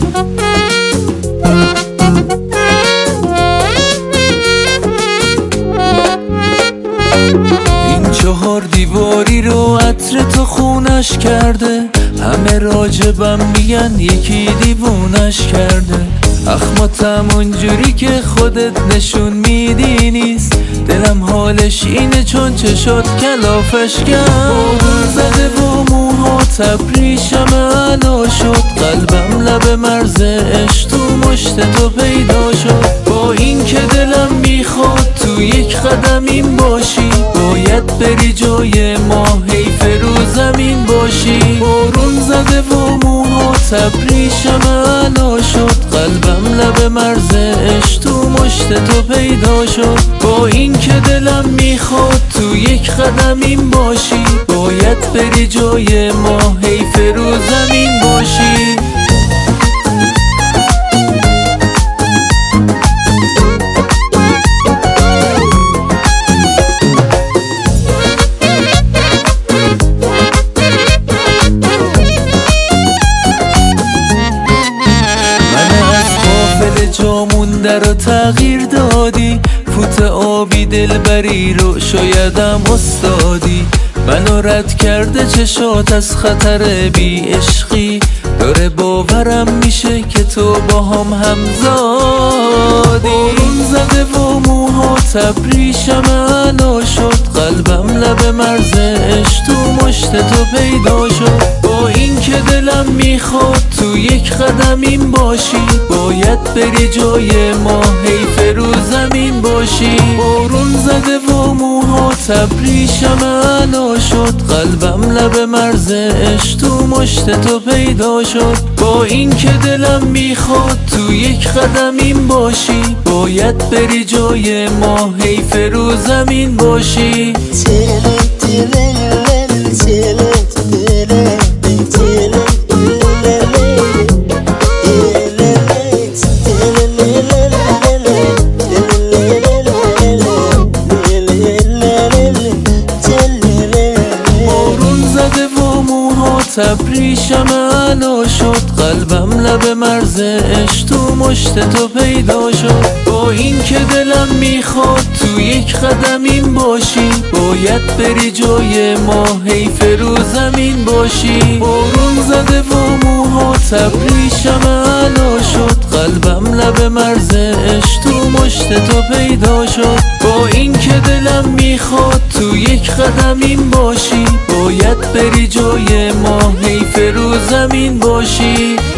این 4 دیواری رو عطر تو خونش کرده، همه راجبم میگن یکی دیوونش کرده. اخماتم اونجوری که خودت نشون میدی نیست، دلم حالش اینه چون چشات کلافش کرد. بارون زده و موهات ابریشم علا شد، قلبم لب مرز عشق تو مشت تو پیدا شد. با این که دلم میخواد تو یک قدم این باشی، باید بری جای ما حیف رو زمین باشی. بارون زده و موهات ابریشم علا شد، قلبم لب مرز عشق تو مشت تو پیدا شد. با این که دلم میخواد تو یک قدم این باشی، باید بری جای ما حیف رو زمین باشی. جامونده رو تغییر دادی، فوت آبی دلبری رو شایدم استادی. منو رد کرده چشات از خطر بی عشقی، داره باورم میشه که تو با هم همزادی. بارون زده و موهات ابریشم علا شد، قلبم لب مرز عشق تو مشت تو پیدا شد. با این که دلم میخواد تو یک قدم این باشی، باید بری جای ما حیف رو زمین باشی. بارون زده و موهات ابریشم علا شد، قلبم لب مرز عشق تو مشت تو پیدا شد. با این که دلم میخواد تو یک قدم این باشی، باید بری جای ما حیف رو زمین باشی. ابریشم علا شد، قلبم لب مرز عشق تو مشت تو پیدا شد. با این که دلم میخواد تو یک قدم این باشی، باید بری جای ما حیف رو زمین باشی. بارون زده و موهات ابریشم علا شد، قلبم لب مرز عشق تو مشت تو پیدا شد. با این که دلم میخواد تو یک قدم این باشی، باید بری جای ما حیف رو زمین باشی.